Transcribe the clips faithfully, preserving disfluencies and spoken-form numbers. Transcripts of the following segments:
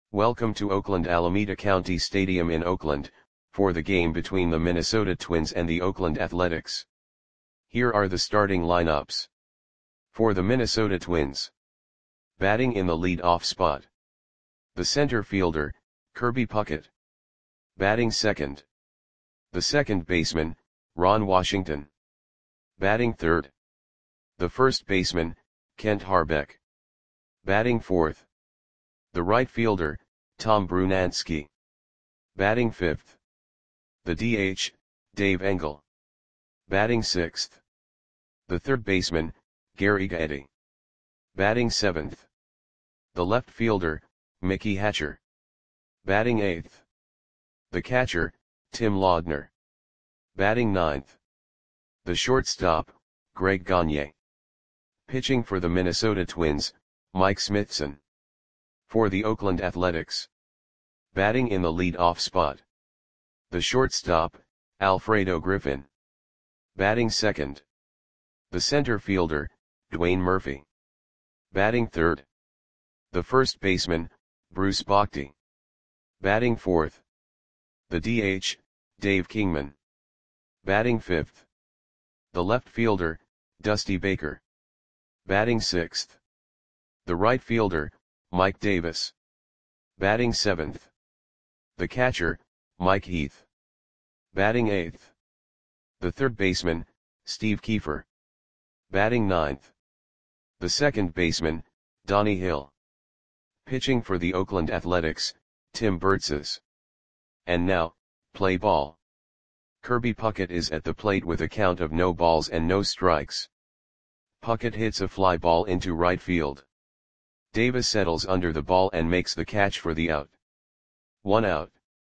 Welcome to Oakland Alameda County Stadium in Oakland, for the game between the Minnesota Twins and the Oakland Athletics. Here are the starting lineups. For the Minnesota Twins. Batting in the lead-off spot. The center fielder, Kirby Puckett. Batting second. The second baseman, Ron Washington. Batting third. The first baseman, Kent Hrbek. Batting fourth. The right fielder, Tom Brunansky. Batting fifth. The D H, Dave Engel. Batting sixth. The third baseman, Gary Gaetti. Batting seventh. The left fielder, Mickey Hatcher. Batting eighth. The catcher, Tim Laudner. Batting ninth. The shortstop, Greg Gagne. Pitching for the Minnesota Twins, Mike Smithson. For the Oakland Athletics. Batting in the lead-off spot. The shortstop, Alfredo Griffin. Batting second. The center fielder, Dwayne Murphy. Batting third. The first baseman, Bruce Bochy. Batting fourth. The D H, Dave Kingman. Batting fifth. The left fielder, Dusty Baker. Batting sixth. The right fielder, Mike Davis. Batting seventh. The catcher, Mike Heath. Batting eighth. The third baseman, Steve Kiefer. Batting ninth. The second baseman, Donnie Hill. Pitching for the Oakland Athletics, Tim Burtzes. And now, play ball. Kirby Puckett is at the plate with a count of no balls and no strikes. Puckett hits a fly ball into right field. Davis settles under the ball and makes the catch for the out. One out.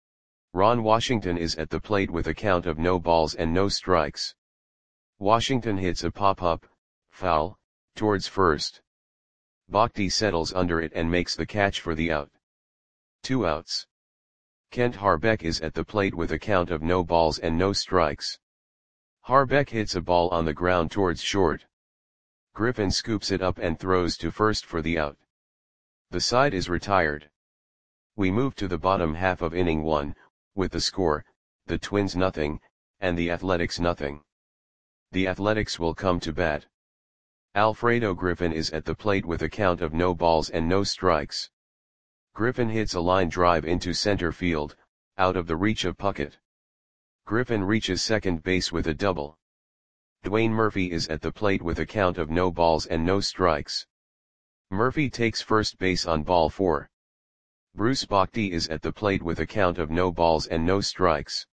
Ron Washington is at the plate with a count of no balls and no strikes. Washington hits a pop-up, foul, towards first. Bochy settles under it and makes the catch for the out. Two outs. Kent Hrbek is at the plate with a count of no balls and no strikes. Hrbek hits a ball on the ground towards short. Griffin scoops it up and throws to first for the out. The side is retired. We move to the bottom half of inning one, with the score, the Twins nothing, and the Athletics nothing. The Athletics will come to bat. Alfredo Griffin is at the plate with a count of no balls and no strikes. Griffin hits a line drive into center field, out of the reach of Puckett. Griffin reaches second base with a double. Dwayne Murphy is at the plate with a count of no balls and no strikes. Murphy takes first base on ball four. Bruce Bochy is at the plate with a count of no balls and no strikes.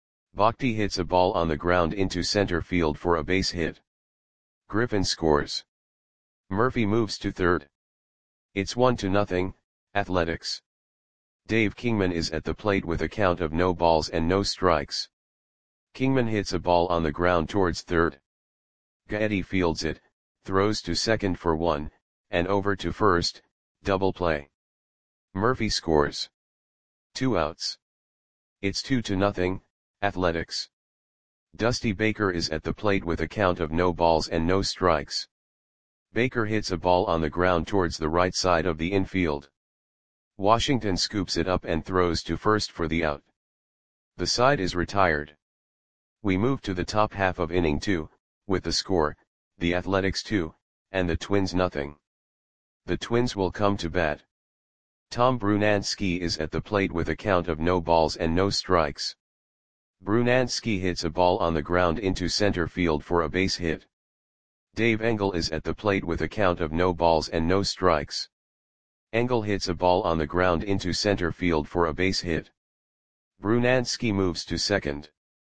Bochy hits a ball on the ground into center field for a base hit. Griffin scores. Murphy moves to third. It's one to nothing, Athletics. Dave Kingman is at the plate with a count of no balls and no strikes. Kingman hits a ball on the ground towards third. Gaetti fields it, throws to second for one, and over to first, double play. Murphy scores. Two outs. It's two to nothing, Athletics. Dusty Baker is at the plate with a count of no balls and no strikes. Baker hits a ball on the ground towards the right side of the infield. Washington scoops it up and throws to first for the out. The side is retired. We move to the top half of inning two, with the score, the Athletics two, and the Twins nothing. The Twins will come to bat. Tom Brunansky is at the plate with a count of no balls and no strikes. Brunansky hits a ball on the ground into center field for a base hit. Dave Engel is at the plate with a count of no balls and no strikes. Engel hits a ball on the ground into center field for a base hit. Brunansky moves to second.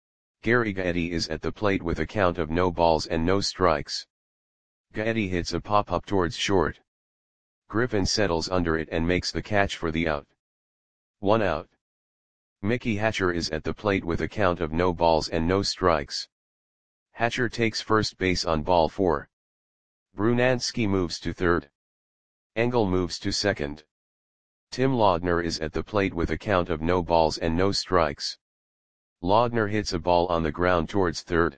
Gary Gaetti is at the plate with a count of no balls and no strikes. Gaetti hits a pop-up towards short. Griffin settles under it and makes the catch for the out. One out. Mickey Hatcher is at the plate with a count of no balls and no strikes. Hatcher takes first base on ball four. Brunansky moves to third. Engel moves to second. Tim Laudner is at the plate with a count of no balls and no strikes. Laudner hits a ball on the ground towards third.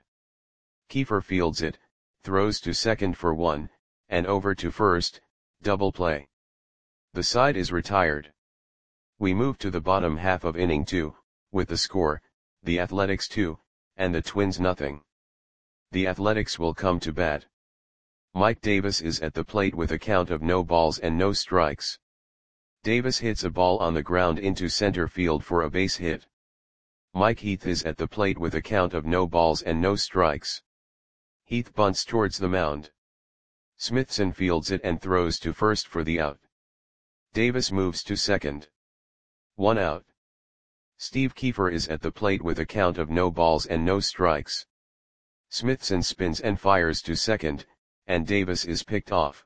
Kiefer fields it, throws to second for one, and over to first, double play. The side is retired. We move to the bottom half of inning two, with the score, the Athletics two, and the Twins nothing. The Athletics will come to bat. Mike Davis is at the plate with a count of no balls and no strikes. Davis hits a ball on the ground into center field for a base hit. Mike Heath is at the plate with a count of no balls and no strikes. Heath bunts towards the mound. Smithson fields it and throws to first for the out. Davis moves to second. One out. Steve Kiefer is at the plate with a count of no balls and no strikes. Smithson spins and fires to second, and Davis is picked off.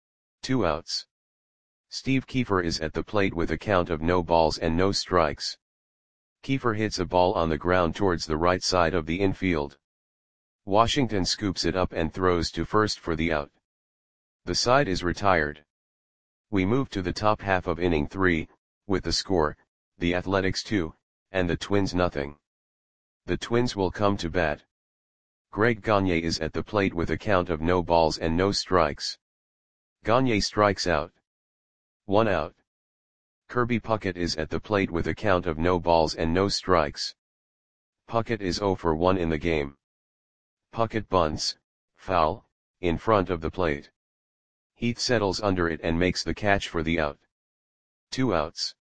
Two outs. Steve Kiefer is at the plate with a count of no balls and no strikes. Kiefer hits a ball on the ground towards the right side of the infield. Washington scoops it up and throws to first for the out. The side is retired. We move to the top half of inning three, with the score, the Athletics two, and the Twins nothing. The Twins will come to bat. Greg Gagne is at the plate with a count of no balls and no strikes. Gagne strikes out. One out. Kirby Puckett is at the plate with a count of no balls and no strikes. Puckett is oh for one in the game. Puckett bunts, foul, in front of the plate. Heath settles under it and makes the catch for the out. Two outs.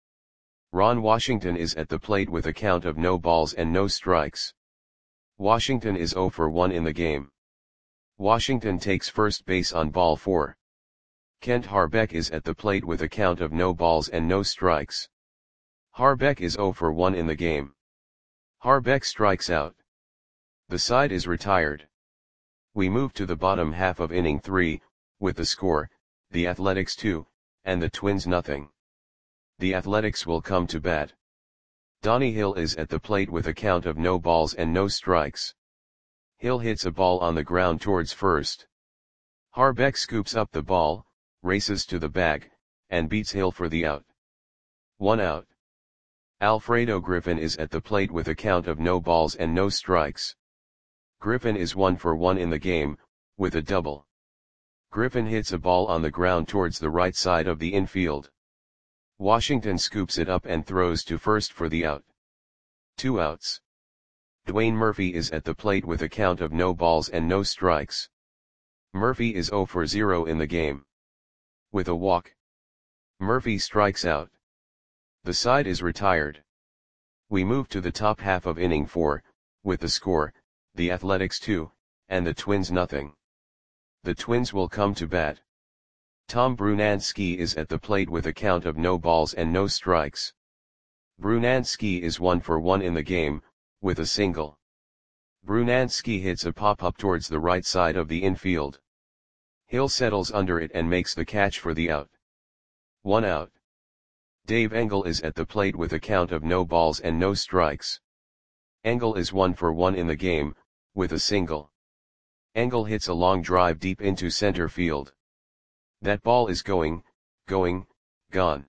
Ron Washington is at the plate with a count of no balls and no strikes. Washington is oh for one in the game. Washington takes first base on ball four. Kent Harbeck is at the plate with a count of no balls and no strikes. Harbeck is oh for one in the game. Harbeck strikes out. The side is retired. We move to the bottom half of inning three, with the score, the Athletics two, and the Twins nothing. The Athletics will come to bat. Donnie Hill is at the plate with a count of no balls and no strikes. Hill hits a ball on the ground towards first. Harbeck scoops up the ball, races to the bag, and beats Hill for the out. One out. Alfredo Griffin is at the plate with a count of no balls and no strikes. Griffin is one for one in the game, with a double. Griffin hits a ball on the ground towards the right side of the infield. Washington scoops it up and throws to first for the out. Two outs. Dwayne Murphy is at the plate with a count of no balls and no strikes. Murphy is oh for zero in the game. With a walk. Murphy strikes out. The side is retired. We move to the top half of inning four, with the score, the Athletics two, and the Twins nothing. The Twins will come to bat. Tom Brunansky is at the plate with a count of no balls and no strikes. Brunansky is one for one in the game, with a single. Brunansky hits a pop-up towards the right side of the infield. Hill settles under it and makes the catch for the out. One out. Dave Engel is at the plate with a count of no balls and no strikes. Engel is one for one in the game, with a single. Engel hits a long drive deep into center field. That ball is going, going, gone.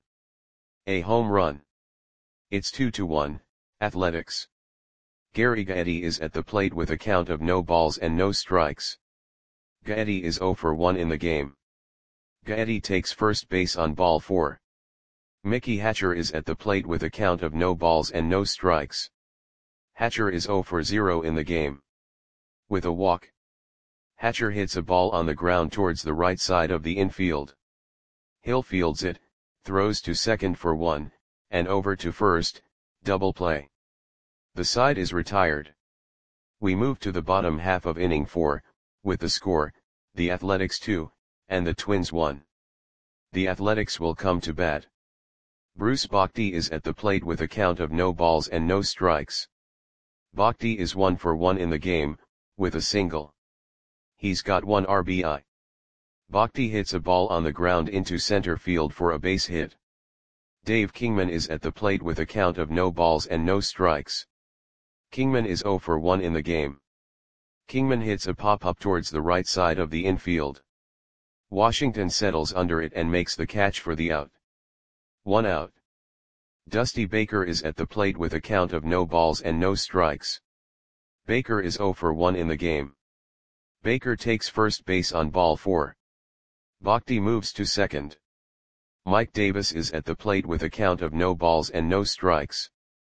A home run. It's two to one, Athletics. Gary Gaetti is at the plate with a count of no balls and no strikes. Gaetti is oh for one in the game. Gaetti takes first base on ball four. Mickey Hatcher is at the plate with a count of no balls and no strikes. Hatcher is oh for zero in the game. With a walk. Hatcher hits a ball on the ground towards the right side of the infield. Hill fields it, throws to second for one, and over to first, double play. The side is retired. We move to the bottom half of inning four, with the score, the Athletics two, and the Twins one. The Athletics will come to bat. Bruce Bochy is at the plate with a count of no balls and no strikes. Bochy is one for one in the game, with a single. He's got one R B I. Bochy hits a ball on the ground into center field for a base hit. Dave Kingman is at the plate with a count of no balls and no strikes. Kingman is oh for one in the game. Kingman hits a pop-up towards the right side of the infield. Washington settles under it and makes the catch for the out. One out. Dusty Baker is at the plate with a count of no balls and no strikes. Baker is oh for one in the game. Baker takes first base on ball four. Bochy moves to second. Mike Davis is at the plate with a count of no balls and no strikes.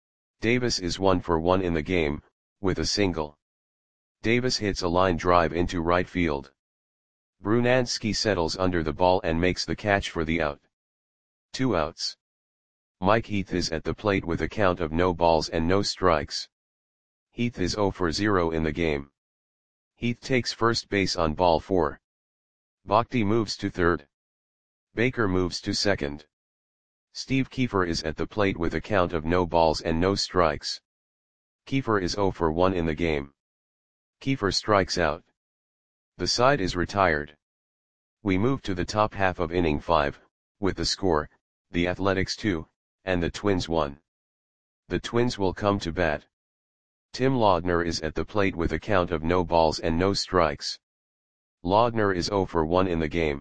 Davis is one for one in the game, with a single. Davis hits a line drive into right field. Brunansky settles under the ball and makes the catch for the out. Two outs. Mike Heath is at the plate with a count of no balls and no strikes. Heath is zero for zero in the game. Heath takes first base on ball four. Bhakti moves to third. Baker moves to second. Steve Kiefer is at the plate with a count of no balls and no strikes. Kiefer is zero for one in the game. Kiefer strikes out. The side is retired. We move to the top half of inning five, with the score, the Athletics two, and the Twins one. The Twins will come to bat. Tim Laudner is at the plate with a count of no balls and no strikes. Laudner is zero for one in the game.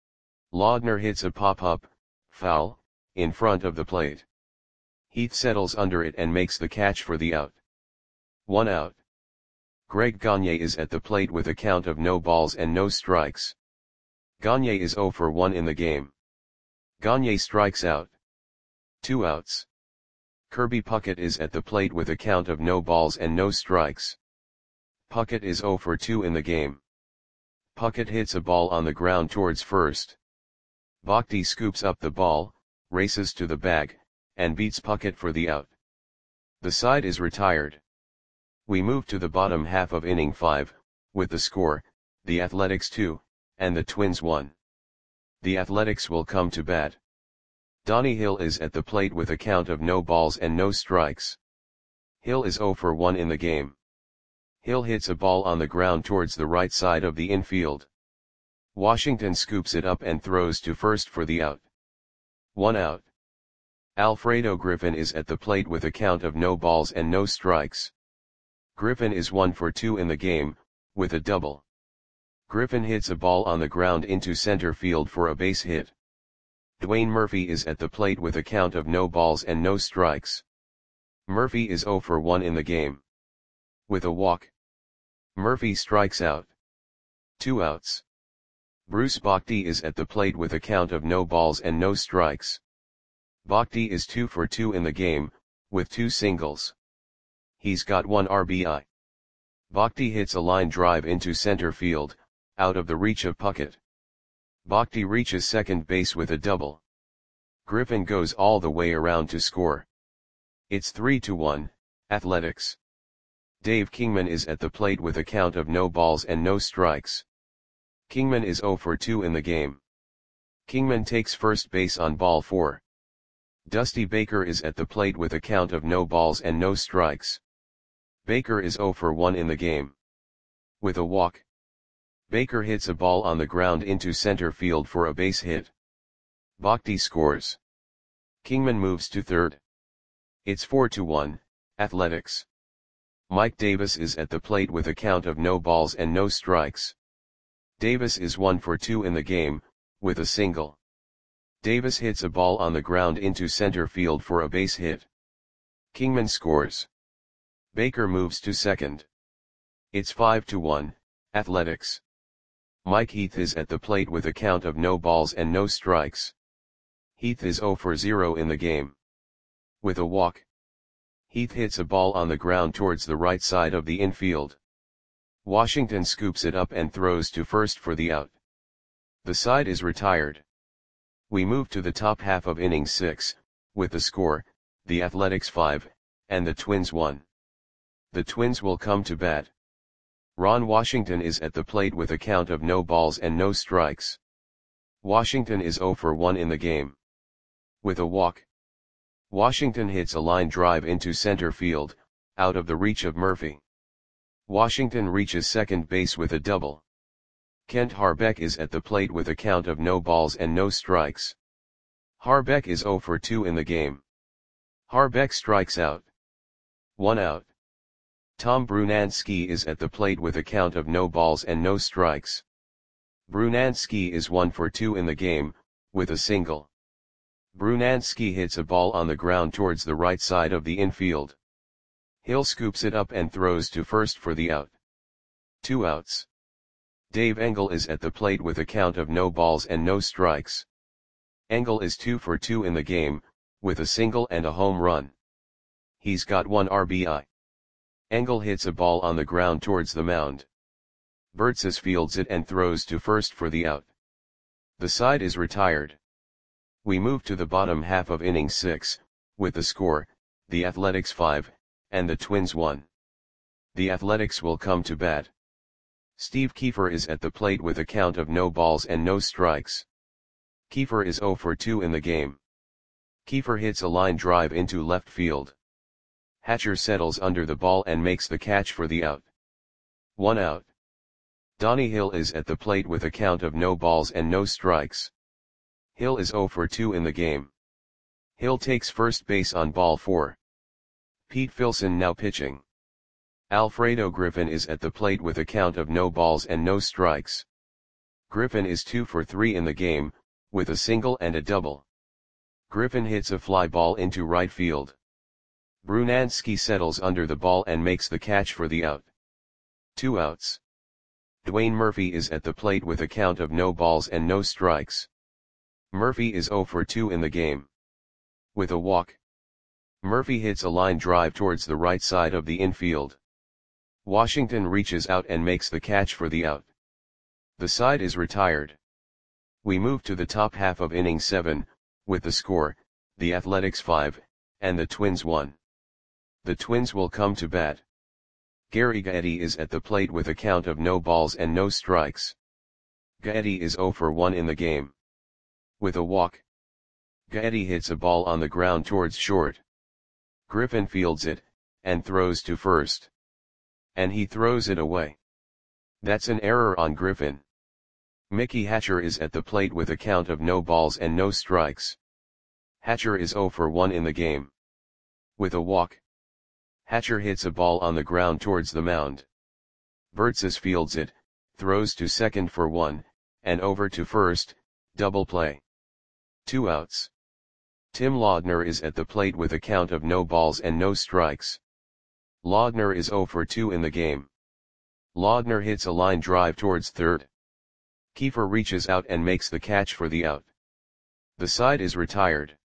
Laudner hits a pop-up, foul, in front of the plate. Heath settles under it and makes the catch for the out. One out. Greg Gagne is at the plate with a count of no balls and no strikes. Gagne is zero for one in the game. Gagne strikes out. Two outs. Kirby Puckett is at the plate with a count of no balls and no strikes. Puckett is zero for two in the game. Puckett hits a ball on the ground towards first. Bhakti scoops up the ball, races to the bag, and beats Puckett for the out. The side is retired. We move to the bottom half of inning five, with the score, the Athletics two, and the Twins one. The Athletics will come to bat. Donnie Hill is at the plate with a count of no balls and no strikes. Hill is zero for one in the game. Hill hits a ball on the ground towards the right side of the infield. Washington scoops it up and throws to first for the out. One out. Alfredo Griffin is at the plate with a count of no balls and no strikes. Griffin is one for two in the game, with a double. Griffin hits a ball on the ground into center field for a base hit. Dwayne Murphy is at the plate with a count of no balls and no strikes. Murphy is zero for one in the game. With a walk. Murphy strikes out. Two outs. Bruce Bhakti is at the plate with a count of no balls and no strikes. Bhakti is two for two in the game, with two singles. He's got one R B I. Bhakti hits a line drive into center field, out of the reach of Puckett. Bhakti reaches second base with a double. Griffin goes all the way around to score. It's three to one, Athletics. Dave Kingman is at the plate with a count of no balls and no strikes. Kingman is zero for two in the game. Kingman takes first base on ball four. Dusty Baker is at the plate with a count of no balls and no strikes. Baker is zero for one in the game. With a walk. Baker hits a ball on the ground into center field for a base hit. Bhakti scores. Kingman moves to third. It's four to one, Athletics. Mike Davis is at the plate with a count of no balls and no strikes. Davis is one for two in the game, with a single. Davis hits a ball on the ground into center field for a base hit. Kingman scores. Baker moves to second. It's five to one, Athletics. Mike Heath is at the plate with a count of no balls and no strikes. Heath is zero for zero in the game. With a walk. Heath hits a ball on the ground towards the right side of the infield. Washington scoops it up and throws to first for the out. The side is retired. We move to the top half of inning six, with the score, the Athletics five, and the Twins one. The Twins will come to bat. Ron Washington is at the plate with a count of no balls and no strikes. Washington is zero for one in the game. With a walk. Washington hits a line drive into center field, out of the reach of Murphy. Washington reaches second base with a double. Kent Harbeck is at the plate with a count of no balls and no strikes. Harbeck is zero for two in the game. Harbeck strikes out. One out. Tom Brunansky is at the plate with a count of no balls and no strikes. Brunansky is one for two in the game, with a single. Brunansky hits a ball on the ground towards the right side of the infield. Hill scoops it up and throws to first for the out. Two outs. Dave Engel is at the plate with a count of no balls and no strikes. Engel is two for two in the game, with a single and a home run. He's got one R B I. Engel hits a ball on the ground towards the mound. Burtses fields it and throws to first for the out. The side is retired. We move to the bottom half of inning six, with the score, the Athletics five, and the Twins one. The Athletics will come to bat. Steve Kiefer is at the plate with a count of no balls and no strikes. Kiefer is zero for two in the game. Kiefer hits a line drive into left field. Hatcher settles under the ball and makes the catch for the out. One out. Donnie Hill is at the plate with a count of no balls and no strikes. Hill is zero for two in the game. Hill takes first base on ball four. Pete Filson now pitching. Alfredo Griffin is at the plate with a count of no balls and no strikes. Griffin is two for three in the game, with a single and a double. Griffin hits a fly ball into right field. Brunansky settles under the ball and makes the catch for the out. Two outs. Dwayne Murphy is at the plate with a count of no balls and no strikes. Murphy is zero for two in the game. With a walk. Murphy hits a line drive towards the right side of the infield. Washington reaches out and makes the catch for the out. The side is retired. We move to the top half of inning seven, with the score, the Athletics five, and the Twins one. The Twins will come to bat. Gary Gaetti is at the plate with a count of no balls and no strikes. Gaetti is zero for one in the game. With a walk. Gaetti hits a ball on the ground towards short. Griffin fields it, and throws to first. And he throws it away. That's an error on Griffin. Mickey Hatcher is at the plate with a count of no balls and no strikes. Hatcher is zero for one in the game. With a walk. Hatcher hits a ball on the ground towards the mound. Burtses fields it, throws to second for one, and over to first, double play. Two outs. Tim Laudner is at the plate with a count of no balls and no strikes. Laudner is zero for two in the game. Laudner hits a line drive towards third. Kiefer reaches out and makes the catch for the out. The side is retired.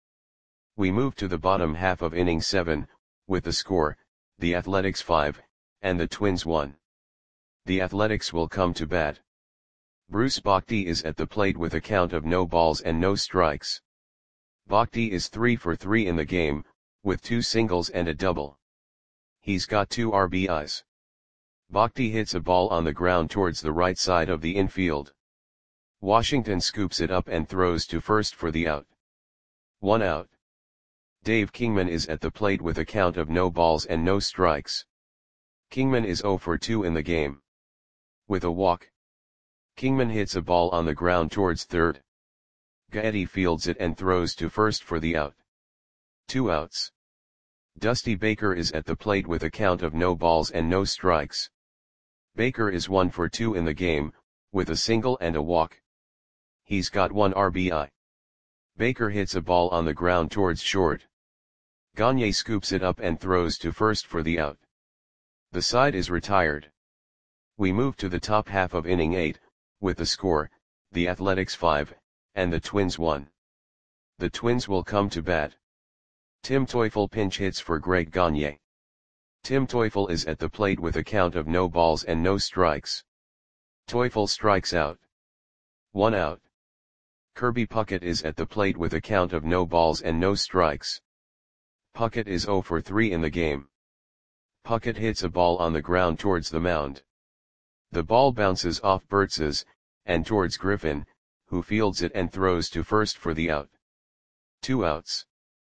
We move to the bottom half of inning seven, with the score, the Athletics five, and the Twins one. The Athletics will come to bat. Bruce Bochy is at the plate with a count of no balls and no strikes. Bochy is three for three in the game, with two singles and a double. He's got two R B Is. Bochy hits a ball on the ground towards the right side of the infield. Washington scoops it up and throws to first for the out. One out. Dave Kingman is at the plate with a count of no balls and no strikes. Kingman is zero for two in the game. With a walk. Kingman hits a ball on the ground towards third. Gaetti fields it and throws to first for the out. Two outs. Dusty Baker is at the plate with a count of no balls and no strikes. Baker is one for two in the game, with a single and a walk. He's got one R B I. Baker hits a ball on the ground towards short. Gagne scoops it up and throws to first for the out. The side is retired. We move to the top half of inning eight, with the score, the Athletics five, and the Twins one. The Twins will come to bat. Tim Teufel pinch hits for Greg Gagne. Tim Teufel is at the plate with a count of no balls and no strikes. Teufel strikes out. One out. Kirby Puckett is at the plate with a count of no balls and no strikes. Puckett is zero for three in the game. Puckett hits a ball on the ground towards the mound. The ball bounces off Burtses, and towards Griffin, who fields it and throws to first for the out. Two outs.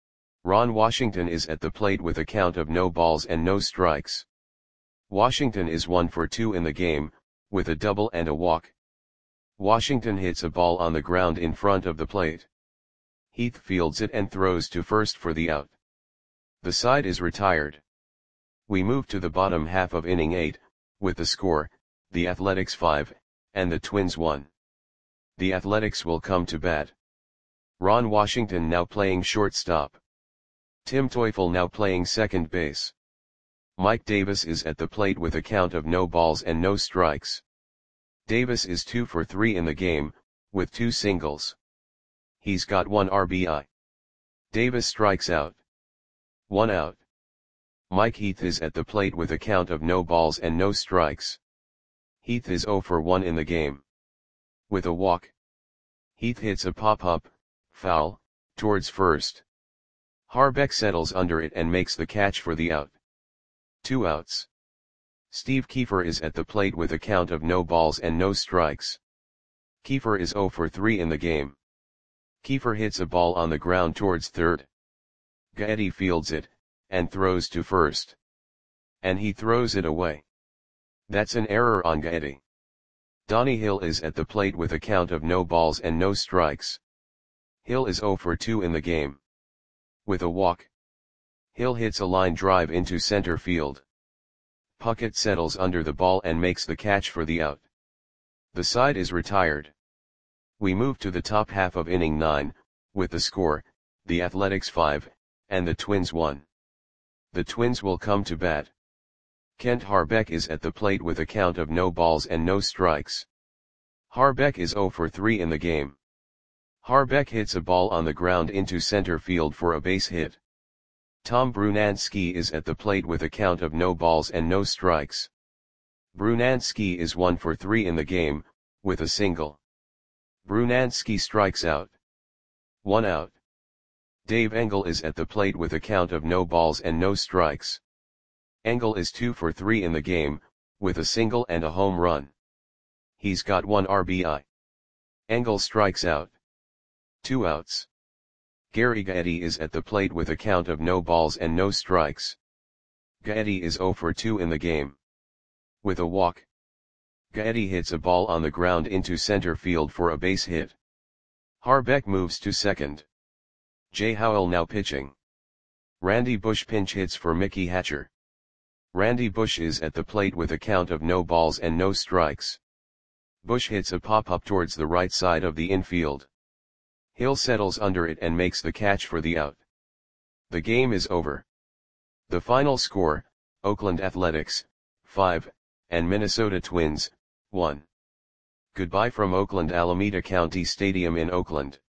Ron Washington is at the plate with a count of no balls and no strikes. Washington is one for two in the game, with a double and a walk. Washington hits a ball on the ground in front of the plate. Heath fields it and throws to first for the out. The side is retired. We move to the bottom half of inning eight, with the score, the Athletics five, and the Twins one. The Athletics will come to bat. Ron Washington now playing shortstop. Tim Teufel now playing second base. Mike Davis is at the plate with a count of no balls and no strikes. Davis is two for three in the game, with two singles. He's got one R B I. Davis strikes out. One out. Mike Heath is at the plate with a count of no balls and no strikes. Heath is oh for one in the game. With a walk. Heath hits a pop-up, foul, towards first. Harbeck settles under it and makes the catch for the out. Two outs. Steve Kiefer is at the plate with a count of no balls and no strikes. Kiefer is oh for three in the game. Kiefer hits a ball on the ground towards third. Gaetti fields it, and throws to first. And he throws it away. That's an error on Gaetti. Donnie Hill is at the plate with a count of no balls and no strikes. Hill is oh for two in the game. With a walk. Hill hits a line drive into center field. Puckett settles under the ball and makes the catch for the out. The side is retired. We move to the top half of inning nine, with the score, the Athletics five, and the Twins one. The Twins will come to bat. Kent Harbeck is at the plate with a count of no balls and no strikes. Harbeck is oh for three in the game. Harbeck hits a ball on the ground into center field for a base hit. Tom Brunansky is at the plate with a count of no balls and no strikes. Brunansky is one for three in the game, with a single. Brunansky strikes out. One out. Dave Engel is at the plate with a count of no balls and no strikes. Engel is two for three in the game, with a single and a home run. He's got one R B I. Engel strikes out. Two outs. Gary Gaetti is at the plate with a count of no balls and no strikes. Gaetti is oh for two in the game. With a walk. Gaetti hits a ball on the ground into center field for a base hit. Harbeck moves to second. Jay Howell now pitching. Randy Bush pinch hits for Mickey Hatcher. Randy Bush is at the plate with a count of no balls and no strikes. Bush hits a pop-up towards the right side of the infield. Hill settles under it and makes the catch for the out. The game is over. The final score, Oakland Athletics, five, and Minnesota Twins, one. Goodbye from Oakland Alameda County Stadium in Oakland.